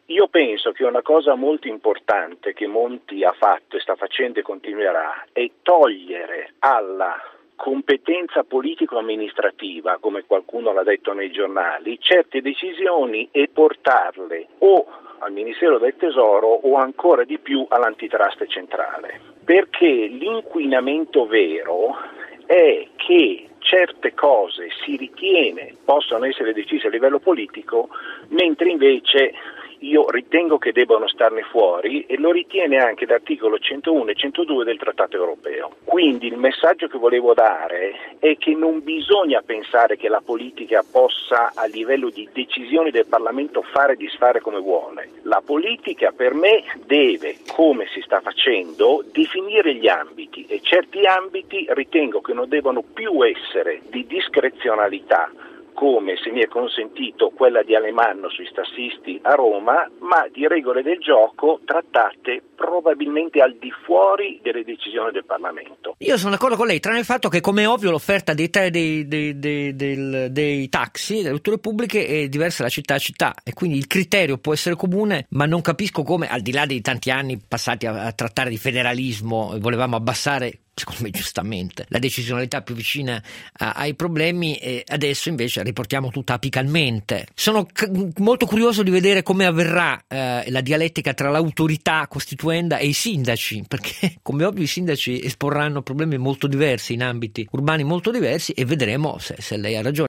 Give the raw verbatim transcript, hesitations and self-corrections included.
Io penso che una cosa molto importante che Monti ha fatto e sta facendo e continuerà è togliere alla competenza politico-amministrativa, come qualcuno l'ha detto nei giornali, certe decisioni e portarle o al Ministero del Tesoro o ancora di più all'antitrust centrale. Perché l'inquinamento vero è che certe cose si ritiene possono essere decise a livello politico, mentre invece io ritengo che debbano starne fuori, e lo ritiene anche l'articolo centouno e centodue del Trattato Europeo. Quindi il messaggio che volevo dare è che non bisogna pensare che la politica possa a livello di decisioni del Parlamento fare e disfare come vuole. La politica per me deve, come si sta facendo, definire gli ambiti, e certi ambiti ritengo che non devono più essere di discrezionalità, come, se mi è consentito, quella di Alemanno sui tassisti a Roma, ma di regole del gioco trattate probabilmente al di fuori delle decisioni del Parlamento. Io sono d'accordo con lei, tranne il fatto che, come è ovvio, l'offerta dei, dei, dei, dei, dei, dei taxi, delle vetture pubbliche, è diversa da città a città, e quindi il criterio può essere comune, ma non capisco come, al di là dei tanti anni passati a, a trattare di federalismo, volevamo abbassare, secondo me giustamente, la decisionalità più vicina a, ai problemi, e adesso invece riportiamo tutto apicalmente. Sono c- molto curioso di vedere come avverrà eh, la dialettica tra l'autorità costituenda e i sindaci, perché come ovvio i sindaci esporranno problemi molto diversi in ambiti urbani molto diversi, e vedremo se, se lei ha ragione.